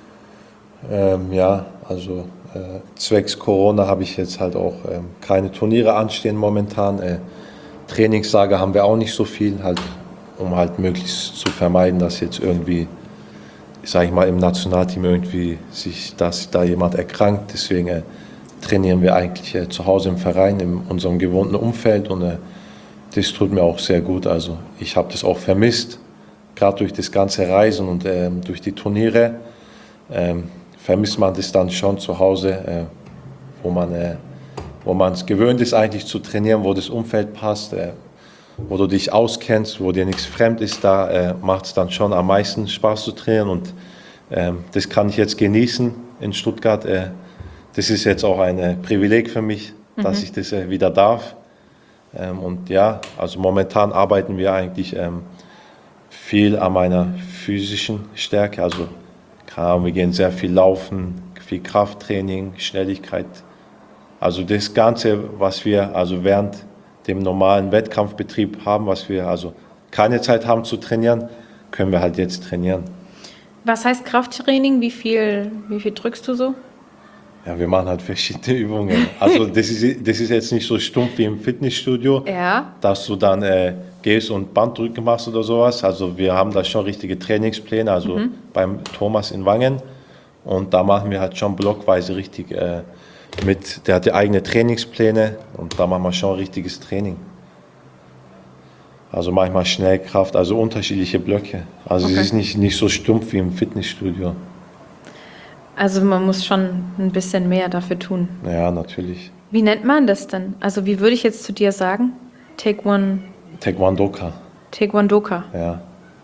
Ja, also zwecks Corona habe ich jetzt halt auch keine Turniere anstehen momentan. Trainingslager haben wir auch nicht so viel, halt, um halt möglichst zu vermeiden, dass jetzt irgendwie, sage ich mal, im Nationalteam irgendwie dass da jemand erkrankt. Deswegen trainieren wir eigentlich zu Hause im Verein, in unserem gewohnten Umfeld und das tut mir auch sehr gut. Also ich habe das auch vermisst, gerade durch das ganze Reisen und durch die Turniere. Vermisst man das dann schon zu Hause, wo man es gewöhnt ist eigentlich zu trainieren, wo das Umfeld passt, wo du dich auskennst, wo dir nichts fremd ist, da macht es dann schon am meisten Spaß zu trainieren und das kann ich jetzt genießen in Stuttgart. Das ist jetzt auch ein Privileg für mich, dass ich das wieder darf. Und ja, also momentan arbeiten wir eigentlich viel an meiner physischen Stärke, also wir gehen sehr viel laufen, viel Krafttraining, Schnelligkeit. Also das Ganze, was wir also während dem normalen Wettkampfbetrieb haben, was wir also keine Zeit haben zu trainieren, können wir halt jetzt trainieren. Was heißt Krafttraining? Wie viel drückst du so? Ja, wir machen halt verschiedene Übungen. Also das ist jetzt nicht so stumpf wie im Fitnessstudio, dass du dann gehst und Banddrücken machst oder sowas. Also wir haben da schon richtige Trainingspläne, also beim Thomas in Wangen. Und da machen wir halt schon blockweise richtig der hat ja eigene Trainingspläne und da machen wir schon richtiges Training. Also manchmal Schnellkraft, also unterschiedliche Blöcke. Also es ist nicht so stumpf wie im Fitnessstudio. Also man muss schon ein bisschen mehr dafür tun. Ja, natürlich. Wie nennt man das denn? Also wie würde ich jetzt zu dir sagen? Taekwondoka. Taekwondoka. Ja.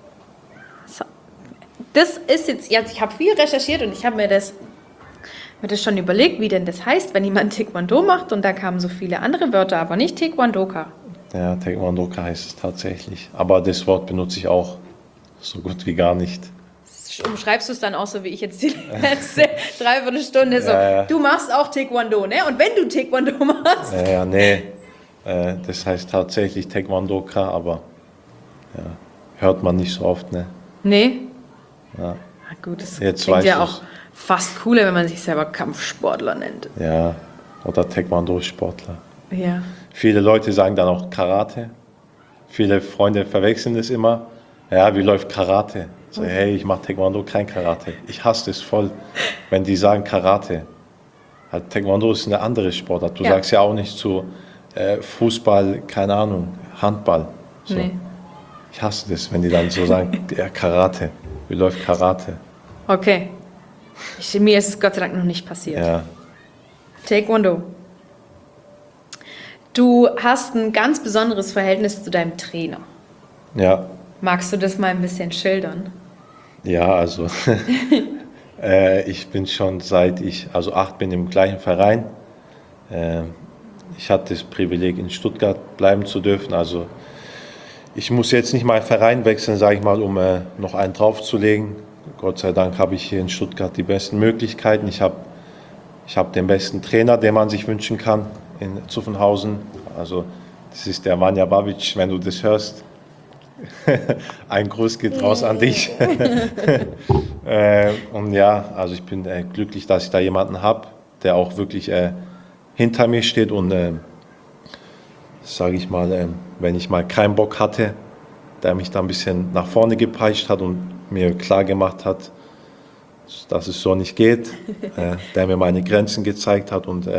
Das ist jetzt, ich habe viel recherchiert und ich habe mir das schon überlegt, wie denn das heißt, wenn jemand Taekwondo macht und da kamen so viele andere Wörter, aber nicht Taekwondoka. Ja, Taekwondoka heißt es tatsächlich. Aber das Wort benutze ich auch so gut wie gar nicht. Umschreibst du es dann auch so, wie ich jetzt die letzte Dreiviertelstunde so, du machst auch Taekwondo, ne? Und wenn du Taekwondo machst... Nee, das heißt tatsächlich Taekwondoka, aber hört man nicht so oft, ne? Nee? Ja. Na gut, das jetzt klingt ja du's. auch fast cooler, wenn man sich selber Kampfsportler nennt. Ja, oder Taekwondo-Sportler. Ja. Viele Leute sagen dann auch Karate. Viele Freunde verwechseln das immer. Ja, wie läuft Karate? So, hey, ich mache Taekwondo, kein Karate. Ich hasse es voll, wenn die sagen Karate. Halt, Taekwondo ist eine andere Sportart. Du sagst ja auch nicht zu Fußball, keine Ahnung, Handball. So. Nee. Ich hasse das, wenn die dann so sagen, ja, Karate, wie läuft Karate? Okay. Mir ist es Gott sei Dank noch nicht passiert. Ja, Taekwondo. Du hast ein ganz besonderes Verhältnis zu deinem Trainer. ja, Magst du das mal ein bisschen schildern? ja, also ich bin schon seit ich 8 bin im gleichen Verein. Ich hatte das Privileg, in Stuttgart bleiben zu dürfen. Also ich muss jetzt nicht meinen Verein wechseln, sage ich mal, um noch einen draufzulegen. Gott sei Dank habe ich hier in Stuttgart die besten Möglichkeiten. Ich habe den besten Trainer, den man sich wünschen kann in Zuffenhausen. Also das ist der Vanja Babic, wenn du das hörst. Ein Gruß geht raus an dich. Und ja, also ich bin glücklich, dass ich da jemanden habe, der auch wirklich hinter mir steht und sage ich mal, wenn ich mal keinen Bock hatte, der mich da ein bisschen nach vorne gepeitscht hat und mir klar gemacht hat, dass es so nicht geht, der mir meine Grenzen gezeigt hat und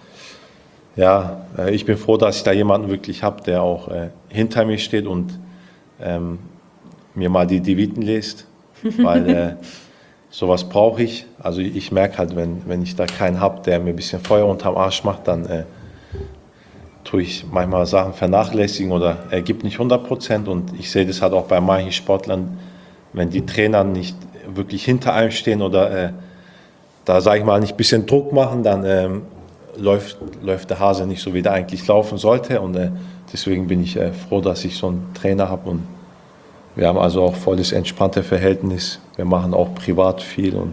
ich bin froh, dass ich da jemanden wirklich habe, der auch hinter mir steht und mir mal die Viten liest, weil sowas brauche ich. Also ich merke halt, wenn ich da keinen habe, der mir ein bisschen Feuer unterm Arsch macht, dann tue ich manchmal Sachen vernachlässigen oder er gibt nicht 100% und ich sehe das halt auch bei manchen Sportlern, wenn die Trainer nicht wirklich hinter einem stehen oder da sage ich mal nicht ein bisschen Druck machen, dann läuft der Hase nicht so, wie der eigentlich laufen sollte und deswegen bin ich froh, dass ich so einen Trainer habe und wir haben also auch voll das entspannte Verhältnis. Wir machen auch privat viel und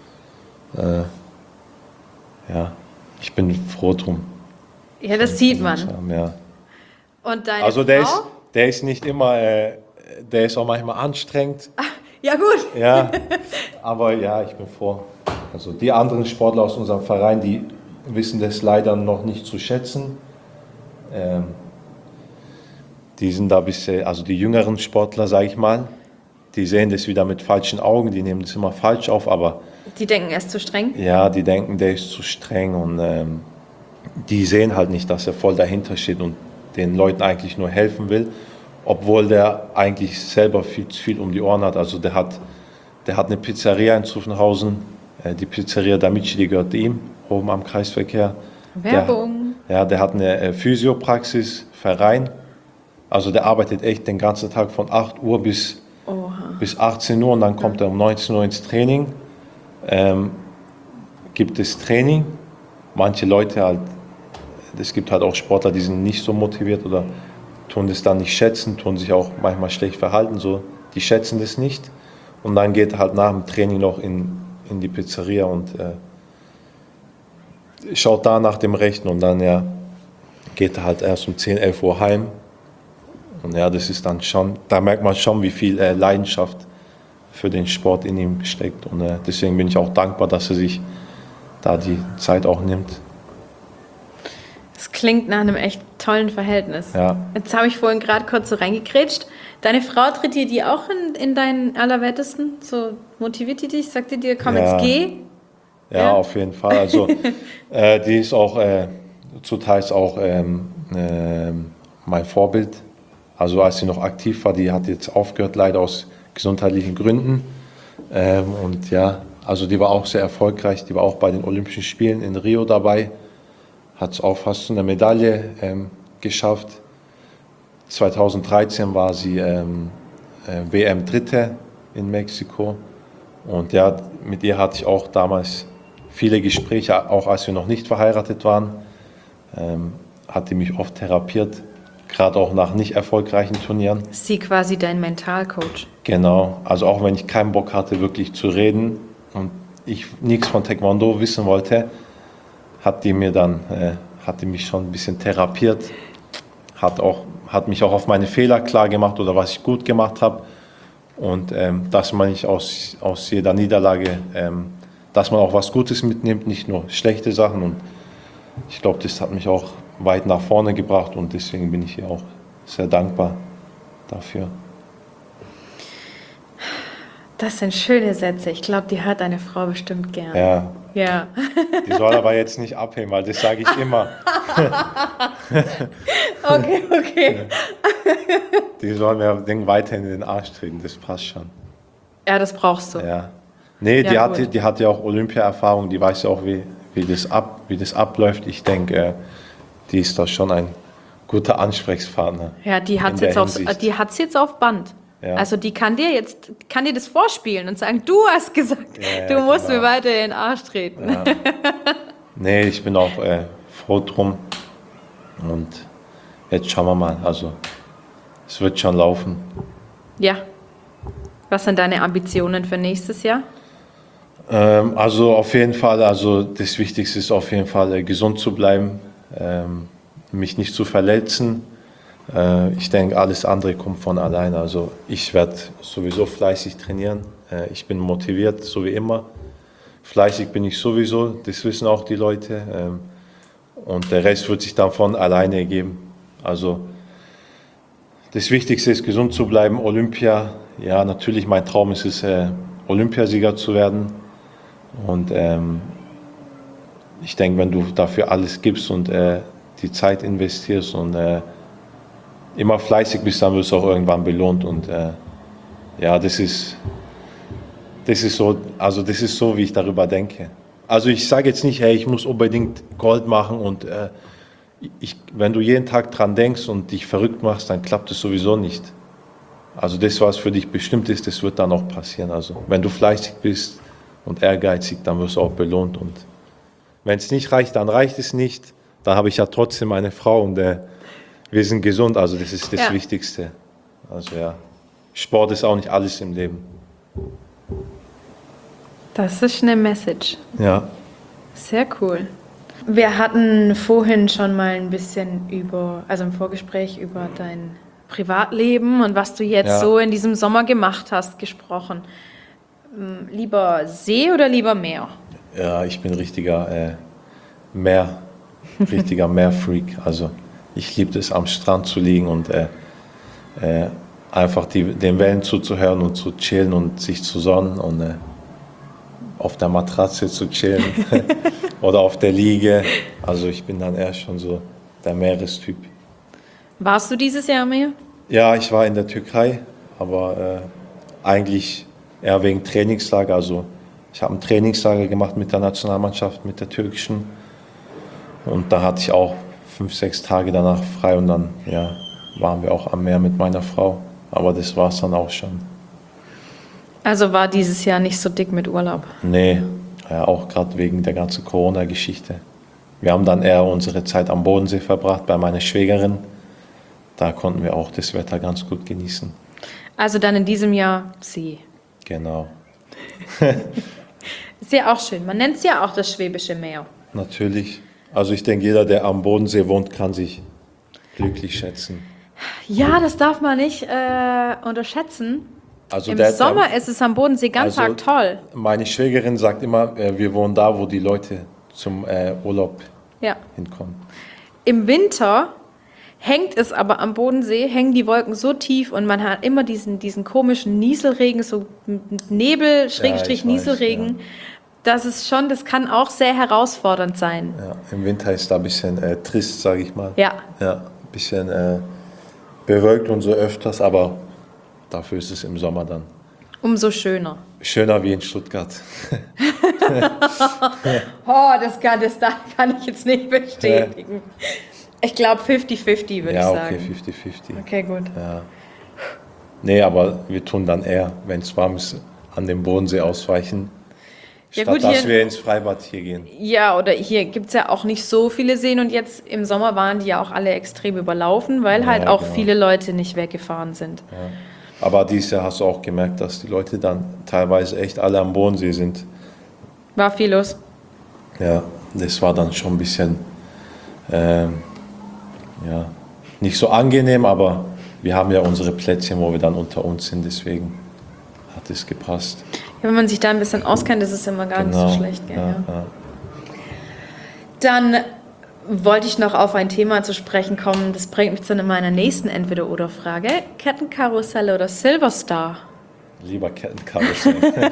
ich bin froh drum. Ja, das sieht man. Ja. Und deine Also Frau? der ist nicht immer, der ist auch manchmal anstrengend. Ja, gut. Ja, aber ja, ich bin froh. Also die anderen Sportler aus unserem Verein, die wissen das leider noch nicht zu schätzen. Die sind da ein bisschen, also die jüngeren Sportler, sage ich mal, die sehen das wieder mit falschen Augen, die nehmen das immer falsch auf, aber Die denken, er ist zu streng? ja, die denken, der ist zu streng und die sehen halt nicht, dass er voll dahinter steht und den Leuten eigentlich nur helfen will, obwohl der eigentlich selber viel zu viel um die Ohren hat. Also der hat eine Pizzeria in Zuffenhausen, die Pizzeria D'Amici, die gehört ihm, oben am Kreisverkehr. Werbung. Der hat eine Physiopraxis, Verein. Also der arbeitet echt den ganzen Tag von 8 Uhr bis 18 Uhr und dann kommt er um 19 Uhr ins Training. Gibt es Training. Manche Leute halt, es gibt halt auch Sportler, die sind nicht so motiviert oder tun das dann nicht schätzen, tun sich auch manchmal schlecht verhalten, so, die schätzen das nicht. Und dann geht er halt nach dem Training noch in die Pizzeria und schaut da nach dem Rechten und dann geht er halt erst um 10, 11 Uhr heim. Und ja, das ist dann schon, da merkt man schon, wie viel Leidenschaft für den Sport in ihm steckt. Und deswegen bin ich auch dankbar, dass er sich da die Zeit auch nimmt. Das klingt nach einem echt tollen Verhältnis. Ja. Jetzt habe ich vorhin gerade kurz so reingekrätscht. Deine Frau tritt dir die auch in deinen Allerwertesten? So motiviert die dich? Sagt die dir, komm, jetzt geh? Ja, auf jeden Fall. Also die ist auch zuteils auch mein Vorbild. Also als sie noch aktiv war, die hat jetzt aufgehört, leider aus gesundheitlichen Gründen. Und ja, also die war auch sehr erfolgreich. Die war auch bei den Olympischen Spielen in Rio dabei. Hat es auch fast zu einer Medaille geschafft. 2013 war sie WM-Dritte in Mexiko. Und ja, mit ihr hatte ich auch damals viele Gespräche, auch als wir noch nicht verheiratet waren. Hat die mich oft therapiert, gerade auch nach nicht erfolgreichen Turnieren. Ist sie quasi dein Mentalcoach? Genau, also auch wenn ich keinen Bock hatte, wirklich zu reden und ich nichts von Taekwondo wissen wollte, hat die mich schon ein bisschen therapiert, hat mich auch auf meine Fehler klar gemacht oder was ich gut gemacht habe und dass man nicht aus jeder Niederlage, dass man auch was Gutes mitnimmt, nicht nur schlechte Sachen und ich glaube, das hat mich auch weit nach vorne gebracht und deswegen bin ich hier auch sehr dankbar dafür. Das sind schöne Sätze. Ich glaube, die hört deine Frau bestimmt gern. Ja. Ja. Die soll aber jetzt nicht abheben, weil das sage ich immer. Okay. Die sollen mir weiter in den Arsch treten, das passt schon. Ja, das brauchst du. Ja. Nee, Ja, die hat ja auch Olympia-Erfahrung, die weiß ja auch, wie das abläuft. Ich denke, die ist da schon ein guter Ansprechpartner. Ja, die hat in der es Hinsicht. jetzt auf Band. Ja. Also die kann dir das vorspielen und sagen, du hast gesagt, Ja, du musst genau. mir weiter in den Arsch treten. Ja. Nee, ich bin auch froh drum. Und jetzt schauen wir mal. Also, es wird schon laufen. Ja. Was sind deine Ambitionen für nächstes Jahr? Also auf jeden Fall, also das Wichtigste ist auf jeden Fall gesund zu bleiben, mich nicht zu verletzen. Ich denke, alles andere kommt von alleine. Also ich werde sowieso fleißig trainieren. Ich bin motiviert, so wie immer. Fleißig bin ich sowieso, das wissen auch die Leute. Und der Rest wird sich dann von alleine ergeben. Also das Wichtigste ist, gesund zu bleiben. Olympia, ja, natürlich, mein Traum ist es, Olympiasieger zu werden. Und ich denke, wenn du dafür alles gibst und die Zeit investierst und immer fleißig bist, dann wirst du auch irgendwann belohnt. Und ja, das ist so, also das ist so, wie ich darüber denke. Also ich sage jetzt nicht, hey, ich muss unbedingt Gold machen und wenn du jeden Tag dran denkst und dich verrückt machst, dann klappt es sowieso nicht. Also das, was für dich bestimmt ist, das wird dann auch passieren. Also wenn du fleißig bist und ehrgeizig, dann wirst du auch belohnt. Und wenn es nicht reicht, dann reicht es nicht. Dann habe ich ja trotzdem eine Frau und wir sind gesund. Also das ist das Wichtigste. Also ja, Sport ist auch nicht alles im Leben. Das ist eine Message. Ja. Sehr cool. Wir hatten vorhin schon mal ein bisschen im Vorgespräch über dein Privatleben und was du jetzt so in diesem Sommer gemacht hast, gesprochen. Lieber See oder lieber Meer? Ja, ich bin richtiger Meerfreak. Also ich liebe es, am Strand zu liegen und einfach den Wellen zuzuhören und zu chillen und sich zu sonnen und auf der Matratze zu chillen oder auf der Liege. Also ich bin dann eher schon so der Meerestyp. Warst du dieses Jahr am Meer? Ja, ich war in der Türkei, aber eigentlich eher wegen Trainingslager. Also ich habe ein Trainingslager gemacht mit der Nationalmannschaft, mit der türkischen. Und da hatte ich auch 5-6 Tage danach frei und dann waren wir auch am Meer mit meiner Frau. Aber das war es dann auch schon. Also war dieses Jahr nicht so dick mit Urlaub? Nee, ja, auch gerade wegen der ganzen Corona-Geschichte. Wir haben dann eher unsere Zeit am Bodensee verbracht bei meiner Schwägerin. Da konnten wir auch das Wetter ganz gut genießen. Also dann in diesem Jahr See. Genau. Ist ja auch schön. Man nennt es ja auch das Schwäbische Meer. Natürlich. Also ich denke, jeder, der am Bodensee wohnt, kann sich glücklich schätzen. Ja, das darf man nicht unterschätzen. Also Im Sommer ist es am Bodensee ganz arg toll. Meine Schwägerin sagt immer, wir wohnen da, wo die Leute zum Urlaub hinkommen. Im Winter hängt es aber am Bodensee, hängen die Wolken so tief und man hat immer diesen komischen Nieselregen, so Nebel, Schrägstrich Nieselregen. Das kann auch sehr herausfordernd sein. Ja, im Winter ist da ein bisschen trist, sage ich mal. Ja. Ja, ein bisschen bewölkt und so öfters, aber dafür ist es im Sommer dann umso schöner. schöner wie in Stuttgart. Das kann ich jetzt nicht bestätigen. Ich glaube 50-50 würde ich Ja, sagen. okay, 50-50. Okay, gut. Ja. Nee, aber wir tun dann eher, wenn es warm ist, an den Bodensee ausweichen, Ja, statt gut, dass hier- wir ins Freibad hier gehen. Ja, oder hier gibt es ja auch nicht so viele Seen und jetzt im Sommer waren die ja auch alle extrem überlaufen, weil halt auch genau. viele Leute nicht weggefahren sind. Aber dieses Jahr hast du auch gemerkt, dass die Leute dann teilweise echt alle am Bodensee sind. War viel los. Ja, das war dann schon ein bisschen nicht so angenehm, aber wir haben ja unsere Plätzchen, wo wir dann unter uns sind, deswegen hat es gepasst. Ja, wenn man sich da ein bisschen auskennt, ist es immer gar nicht so schlecht. Gell? Ja. Ja. Dann wollte ich noch auf ein Thema zu sprechen kommen, das bringt mich zu meiner nächsten Entweder-Oder-Frage. Kettenkarussell oder Silverstar? Lieber Kettenkarussell.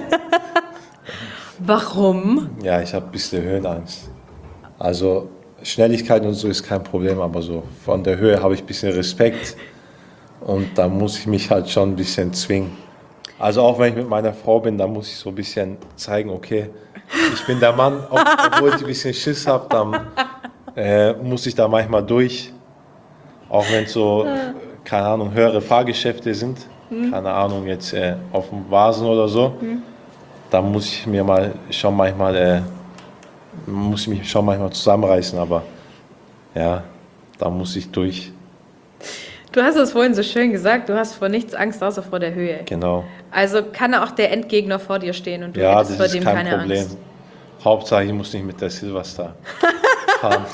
Warum? Ja, ich habe ein bisschen Höhenangst. Also Schnelligkeit und so ist kein Problem, aber so von der Höhe habe ich ein bisschen Respekt. Und da muss ich mich halt schon ein bisschen zwingen. Also auch wenn ich mit meiner Frau bin, da muss ich so ein bisschen zeigen, okay, ich bin der Mann, obwohl ich ein bisschen Schiss habe, dann muss ich da manchmal durch. Auch wenn es so, keine Ahnung, höhere Fahrgeschäfte sind, keine Ahnung, jetzt auf dem Vasen oder so, da muss ich mir mal schon manchmal, muss ich mich schon manchmal zusammenreißen, aber ja, da muss ich durch. Du hast es vorhin so schön gesagt, du hast vor nichts Angst, außer vor der Höhe. Genau. Also kann auch der Endgegner vor dir stehen und du Ja, hättest das vor ist dem kein keine Problem. Angst. Hauptsache, ich muss nicht mit der Silverstar fahren.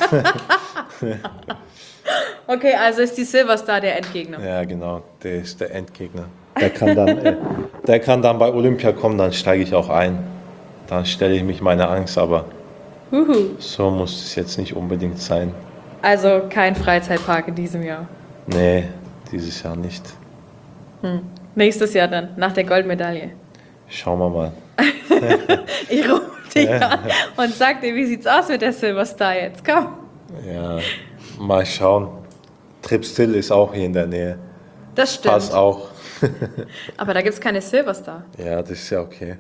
Okay, also ist die Silverstar der Endgegner. Ja, genau, der ist der Endgegner. Der kann dann bei Olympia kommen, dann steige ich auch ein. Dann stelle ich mich meiner Angst, aber so muss es jetzt nicht unbedingt sein. Also kein Freizeitpark in diesem Jahr. Nee, dieses Jahr nicht. Nächstes Jahr dann, nach der Goldmedaille. Schauen wir mal. Ich rufe dich an und sag dir, wie sieht's aus mit der Silverstar jetzt? Komm. Ja, mal schauen. Tripstil ist auch hier in der Nähe. Das stimmt. Pass auch. Aber da gibt's keine Silverstar. Ja, das ist ja okay.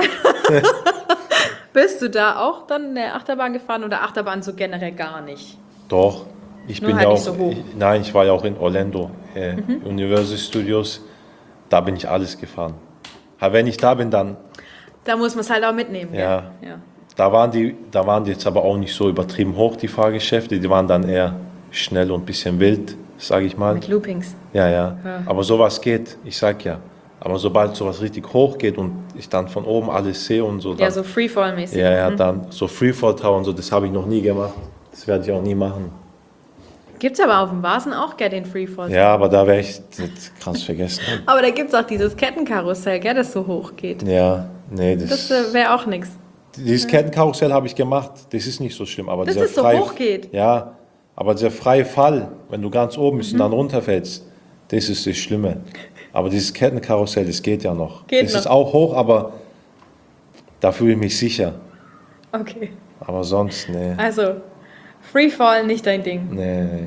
Bist du da auch dann in der Achterbahn gefahren oder Achterbahn so generell gar nicht? Doch, ich Nur bin halt ja auch. nicht so hoch. Nein, ich war ja auch in Orlando, Universal Studios. Da bin ich alles gefahren. Aber wenn ich da bin, dann. Da muss man es halt auch mitnehmen. Ja. Gell? Da waren die jetzt aber auch nicht so übertrieben hoch, die Fahrgeschäfte. Die waren dann eher schnell und ein bisschen wild, sage ich mal. Mit Loopings. Ja. Aber sowas geht, ich sag ja. Aber sobald sowas richtig hoch geht und ich dann von oben alles sehe und so. Dann, Ja, so Freefall-mäßig. dann so Freefall Tower und so, das habe ich noch nie gemacht. Das werde ich auch nie machen. Gibt's aber auf dem Vasen auch, gell, den Freefall. Ja, aber da wäre ich das krass vergessen. Aber da gibt's auch dieses Kettenkarussell, gell, das so hoch geht. Ja, nee, Das wäre auch nix. dieses Kettenkarussell habe ich gemacht. Das ist nicht so schlimm. Aber Dass dieser es so freie, hoch geht. Ja, aber dieser freie Fall, wenn du ganz oben bist und dann runterfällst, das ist das Schlimme. Aber dieses Kettenkarussell, das geht ja noch. Geht das noch. ist auch hoch, aber da fühle ich mich sicher. Okay. Aber sonst, nee. Also, Freefall nicht dein Ding. Nee.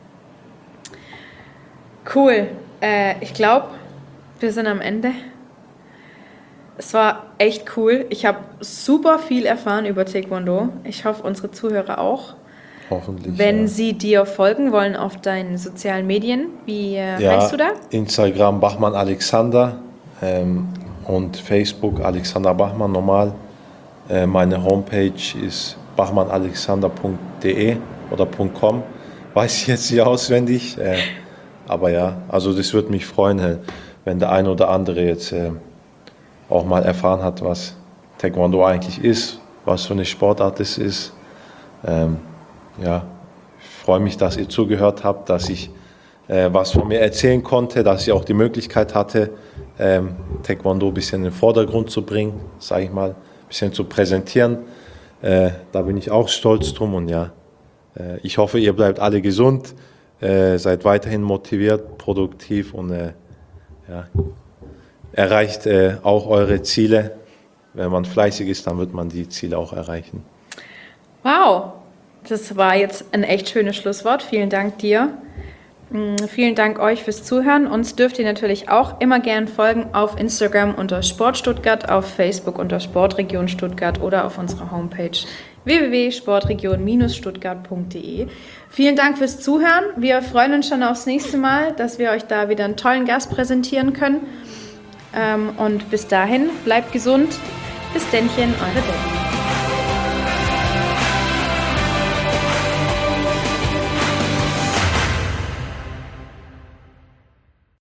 Cool. Ich glaube, wir sind am Ende. Es war echt cool. Ich habe super viel erfahren über Taekwondo. Ich hoffe, unsere Zuhörer auch. Hoffentlich. Wenn ja. sie dir folgen wollen auf deinen sozialen Medien, wie heißt du da? Instagram Bachmann Alexander und Facebook Alexander Bachmann normal. Meine Homepage ist bachmannalexander.de oder .com. Weiß ich jetzt nicht auswendig. Aber ja, also das würde mich freuen, wenn der eine oder andere jetzt auch mal erfahren hat, was Taekwondo eigentlich ist, was für eine Sportart es ist. Ja, ich freue mich, dass ihr zugehört habt, dass ich was von mir erzählen konnte, dass ich auch die Möglichkeit hatte, Taekwondo ein bisschen in den Vordergrund zu bringen, sage ich mal, ein bisschen zu präsentieren. Da bin ich auch stolz drum und ja, ich hoffe, ihr bleibt alle gesund, seid weiterhin motiviert, produktiv und ja, erreicht auch eure Ziele. Wenn man fleißig ist, dann wird man die Ziele auch erreichen. Wow, das war jetzt ein echt schönes Schlusswort. Vielen Dank dir. Vielen Dank euch fürs Zuhören. Uns dürft ihr natürlich auch immer gern folgen auf Instagram unter Sport Stuttgart, auf Facebook unter Sportregion Stuttgart oder auf unserer Homepage www.sportregion-stuttgart.de. Vielen Dank fürs Zuhören. Wir freuen uns schon aufs nächste Mal, dass wir euch da wieder einen tollen Gast präsentieren können. Und bis dahin, bleibt gesund. Bis dennchen, eure Debbie.